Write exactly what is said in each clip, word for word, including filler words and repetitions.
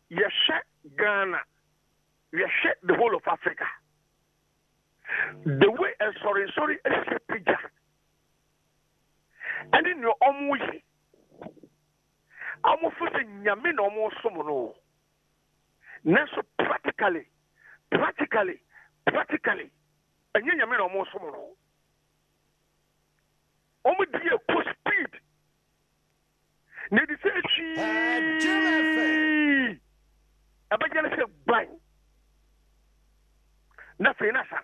yɛhwɛ Ghana, yɛhwɛ the whole of Africa. The way a sorry sorry is pija. And in your own way, I'm offering Yamin almost someone. Now, so practically, practically, practically, and Yamin almost someone. Only dear push speed. Need to say she. I bet you say bang. Nothing, nothing.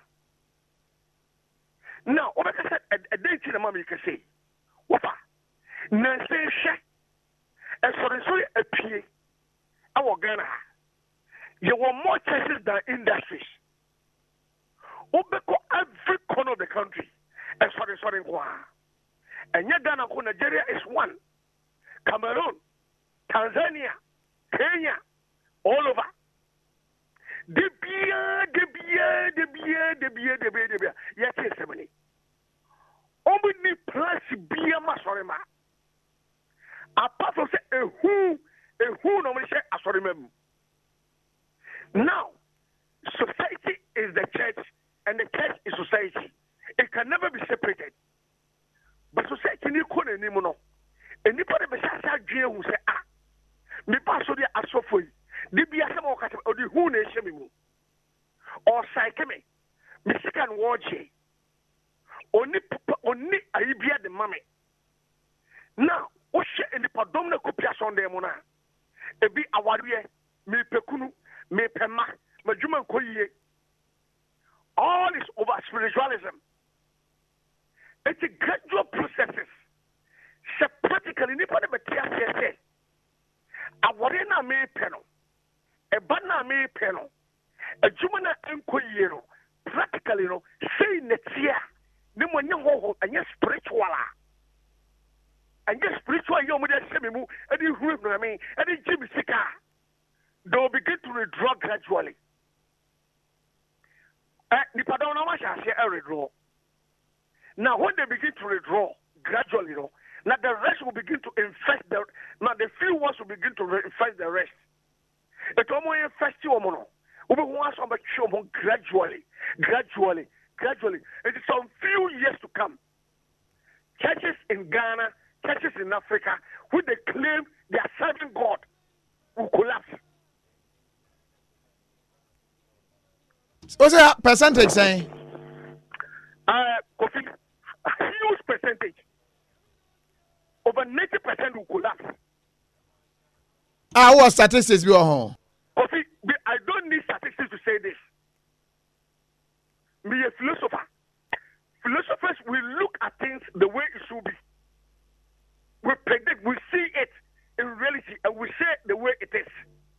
Now, what I said, a day to the mommy you can say, what? Nancy Shek, and so sorry, a P A, our Ghana. You want more chances than industries. Obeko every corner of the country, and sorry, sorry, and yet Ghana, Nigeria is one. Cameroon, Tanzania, Kenya, all over. De bien, de bien, de bien, de bien, de bien, de bien. Yes, yes, somebody. Only plus bien, ma sorry, ma. Apart from say a who, a who normally say a sorry, mem. Now, society is the church, and the church is society. It can never be separated. But society ni kone ni mono. Anybody be say say who say ah. Me pass so dey asofo. Di bia se mo kata odi hu na ehye me mu o saike me me sika no woje oni oni ayi bia de mame now o hye enipa dom na kopia so ndem na ebi aware me pekunu me pema madwuma nkoyie all is over spiritualism. It's a gradual processes. So practically nipa de betia say aware na me peno a banana me penal, a Jumana enquiero, practically no, say netia, no one know, and yes, spiritual, and yes, spiritual, you mother semimu, and you room, I mean, and you Jimmy Sika, they will begin to withdraw gradually. The Padona Masha say a withdraw. Now, when they begin to withdraw gradually, no, now the rest will begin to infect the, now the few ones will begin to infect the rest. It almost first you mono. We want some show gradually, gradually, gradually. It is some few years to come. Churches in Ghana, churches in Africa, who they claim they are serving God, will collapse. What's that percentage saying? Uh, Kofi, a huge percentage. Over ninety percent will collapse. Ah, what statistics we are home? Kofi, I don't need statistics to say this. Me a philosopher. Philosophers will look at things the way it should be. We predict, we see it in reality, and we say the way it is.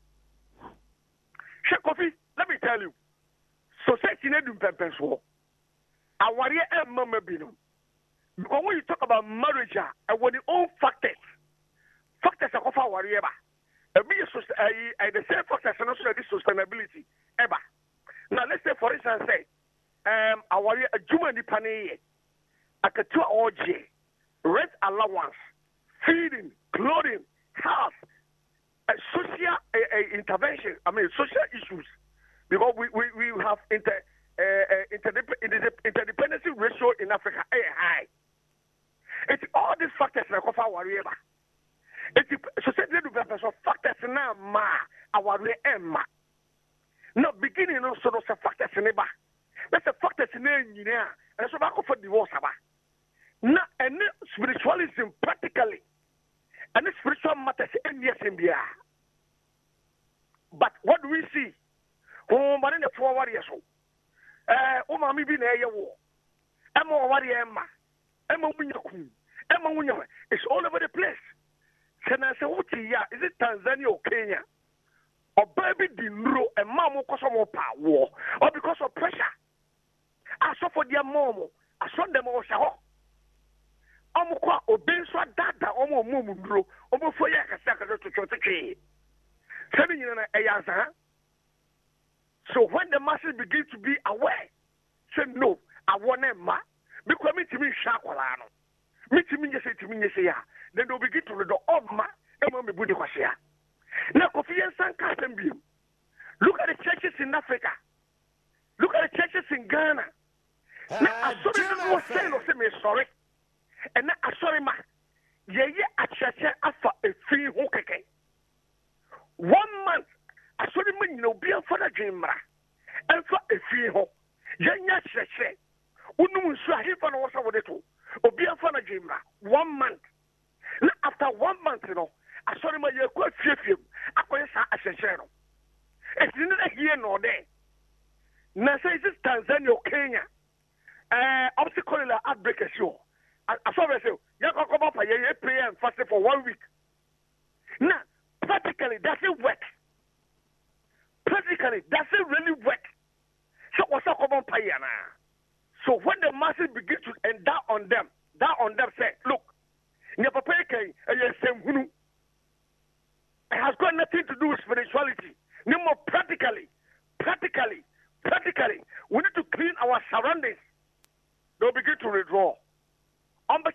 Sheikh Kofi, let me tell you, society need to be war. Our year mama binu. Because when you talk about marriage, and when the own factors, factors are of our year. The same factors and also the sustainability. Ever. Now let's say for instance, say, um, our a Juma di Pane, a Katua Oje, rent allowance, feeding, clothing, health, uh, social uh, uh, intervention. I mean social issues, because we we, we have inter uh, uh, interdep- interdependency ratio in Africa uh, high. It's all these factors that cover our year. It's society do better so factors na ma our emma. No beginning no so no factors neba. That's a factors na nyina and so back for divorce aba. Na and spiritualism practically and spiritual matters in yes in bia. But what do we see? Oh man in the forward yes so. Eh o ma mi bi na eye wo. Emma wari emma. Emma munyaku. Emma munyama. It's all over the place. Is it Tanzania or Kenya? Or baby dinro and mama kosomo power or because of pressure? I saw for their mom, I saw them all shaw. Amukwa obenswa dada omo mumundro, omo foya kasaka to choteke. Seven years ayaza. So when the masses begin to be aware, say no, I want them ma because me to me shakwalano. Me to me say to me say ya. Then they'll begin to read the Oma and when we put the Quasia. Now, Kofi Yensan Kasembiem. Look at the churches in Africa. Look at the churches in Ghana. Now, I saw them was saying, "I'm sorry," and now I saw them. Yeah, yeah, I church after a free hokeke. One month, I saw them in no beer for the dreamer, and for a free home. Yeah, yeah, church. Unu Swahili for no one it too. Or beer for the dreamer. One month. Now, after one month, you know, I saw them a year quite few. I couldn't say a church. It's not here nor there. Now, say this Tanzania or Kenya. Uh, obstacle outbreak is sure. I saw myself. You can come up and you pray and fast for one week. Now, practically, does it work? Practically, does it really work? So, what's up? Come on, Payana. So, when the masses begin to endow on them, down on them, say, look, it has got nothing to do with spirituality. No more practically, practically, practically, we need to clean our surroundings. They'll begin to withdraw. And the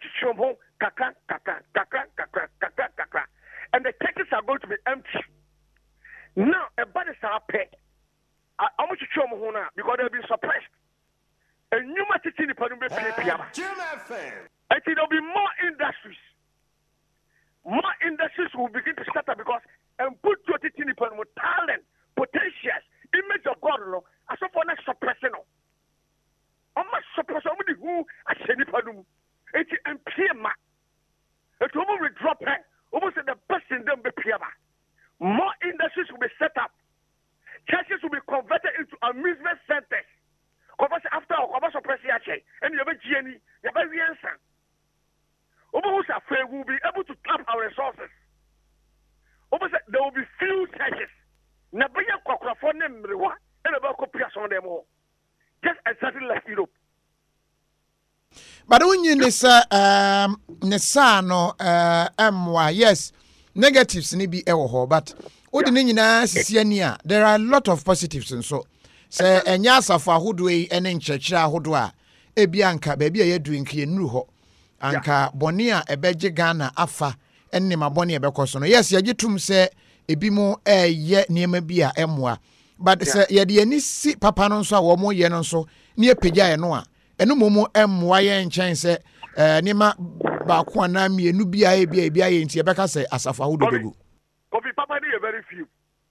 churches are going to be empty. Now, a body is paid. How much you because they'll be suppressed. And you must teach in the Panumbe Piama. And there'll be more industries. More industries will begin to start up because and put your teaching in the talent, potentials, image of God, as of for next suppressing. I'm not supposed to who I said it. It's M P M. It's almost drop it. Almost the best in them be P M. More industries will be set up. Churches will be converted into amusement centers. After our commercial pressure, and you have a G N E, you have a answer. Almost afraid we'll be able to tap our resources. Almost there will be few churches. Nabaya Kwakra number one, and about copias on them all. Just exactly like Europe. But when you nisa um nisa no uh M yes negatives ni bi ewo but odi ne nyina sisi ani a there are a lot of positives and so say enya asafo ahodo yi ene nkyerkyere ahodo a ebi anka ba bi a yedu nkie nuru ho anka boni a ebeje Ghana afa enne ma boni ebekoso no yes ye gitum say ebi mo eye niema bi a emwa but say ye de ani si papa no nso a wo mo ye no nso ne epagya ye no a eno momo emwa ye nchen se eh niema ba ko na mienu bia e bia bia ye ntie beka se asafo ahodo begu Kofi papa dey very few.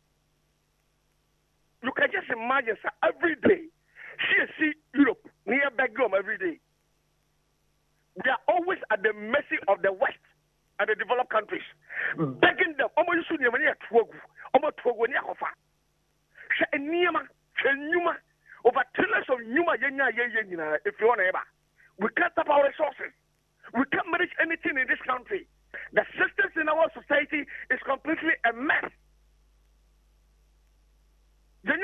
You can just imagine sir, every day see see Europe near Belgium every day. They are always at the mercy of the West and the developed countries, begging them. Omo yusu ni mani atwogu, omo twogu ni akofa. She eniyama, she nyuma. Over trillions of Numa Yenya Yenya, if you want ever. We can't tap our resources. We can't manage anything in this country. The systems in our society is completely a mess. They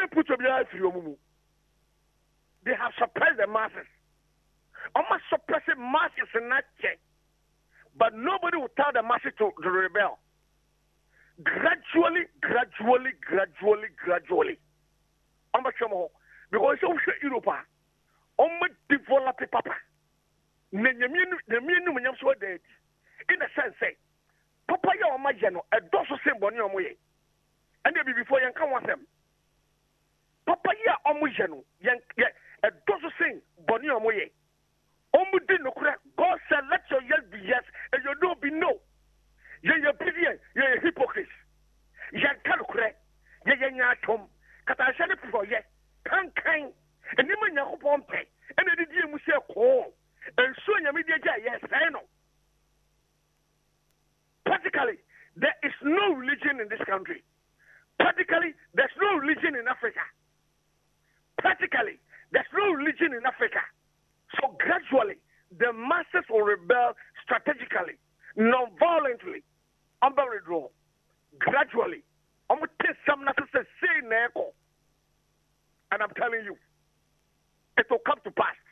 have suppressed the masses. Almost suppressing masses in that check. But nobody will tell the masses to, to rebel. Gradually, gradually, gradually, gradually. I'm not sure. Because so Europe, on develop papa. In a sense, say, Papa ya omajano, a doso symbol on your way. And maybe before you come with them. Papa ya omujano, a doso sing, boni on way. Omudin no crack, God said, let your yes be yes, and your no be no. You're obedient, you're a hypocrite. You're a crack, you're a tom, Katashani for yes. Can't kind and you may not pay and the dear Monsieur call and soon your media yes I know. Practically there is no religion in this country. Practically there's no religion in Africa. Practically there's no religion in Africa. So gradually the masses will rebel strategically, non-violently, under withdrawal. Gradually. I'm going to tell some say say and I'm telling you, it will come to pass.